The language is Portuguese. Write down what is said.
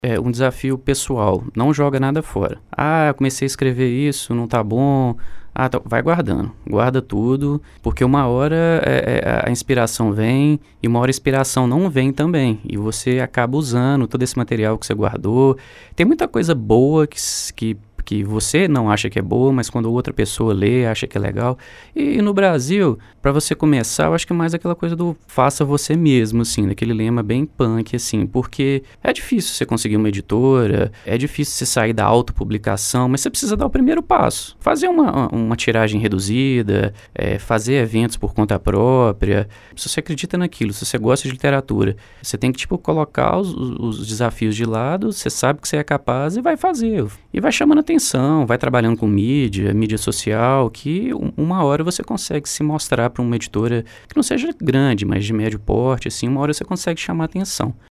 É um desafio pessoal, não joga nada fora. "Ah, comecei a escrever isso, não tá bom". Ah, tá, vai guardando, guarda tudo, porque uma hora, a inspiração vem e uma hora a inspiração não vem também, e você acaba usando todo esse material que você guardou. Tem muita coisa boa que você não acha que é boa, mas quando outra pessoa lê, acha que é legal. E no Brasil, para você começar, eu acho que é mais aquela coisa do faça você mesmo, assim, daquele lema bem punk, assim, porque é difícil você conseguir uma editora, é difícil você sair da autopublicação, mas você precisa dar o primeiro passo. Fazer uma tiragem reduzida, fazer eventos por conta própria. Se você acredita naquilo, se você gosta de literatura, você tem que, tipo, colocar os desafios de lado, você sabe que você é capaz e vai fazer. E vai chamando atenção, vai trabalhando com mídia social, que uma hora você consegue se mostrar para uma editora que não seja grande, mas de médio porte, assim, uma hora você consegue chamar atenção.